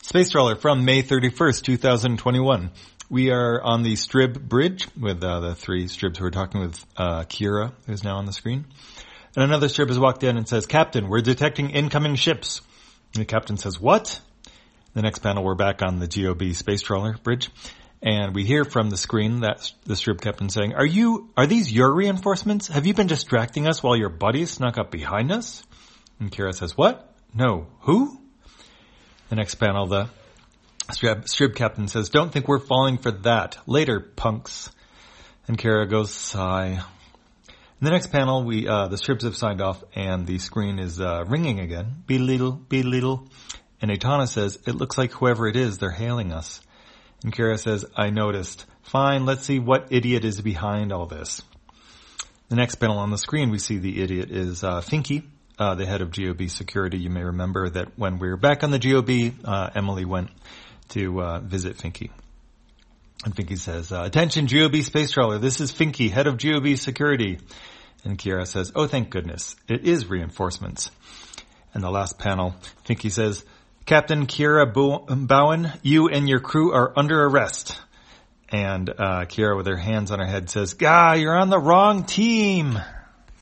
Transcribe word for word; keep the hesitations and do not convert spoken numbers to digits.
Space Trawler from May thirty-first, twenty twenty-one. We are on the Strib Bridge with uh, the three Stribs who are talking with uh, Kira, who's now on the screen. And another Strib has walked in and says, Captain, we're detecting incoming ships. And the captain says, what? The next panel, we're back on the G O B Space Trawler Bridge. And we hear from the screen that the Strib captain saying, Are you, are these your reinforcements? Have you been distracting us while your buddies snuck up behind us? And Kira says, what? No. Who? The next panel, the Strib, Strib captain says, don't think we're falling for that. Later, punks. And Kira goes, sigh. In the next panel, we, uh, the Stribs have signed off and the screen is, uh, ringing again. Be little, be little. And Etana says, it looks like whoever it is, they're hailing us. And Kira says, I noticed. Fine, let's see what idiot is behind all this. The next panel on the screen, we see the idiot is, uh, Finky. Uh, the head of G O B security. You may remember that when we were back on the G O B, uh, Emily went to, uh, visit Finky. And Finky says, uh, attention G O B Space Trawler, this is Finky, head of G O B security. And Kira says, oh thank goodness, it is reinforcements. And the last panel, Finky says, Captain Kira Bo- Bowen, you and your crew are under arrest. And, uh, Kira with her hands on her head says, Gah, you're on the wrong team.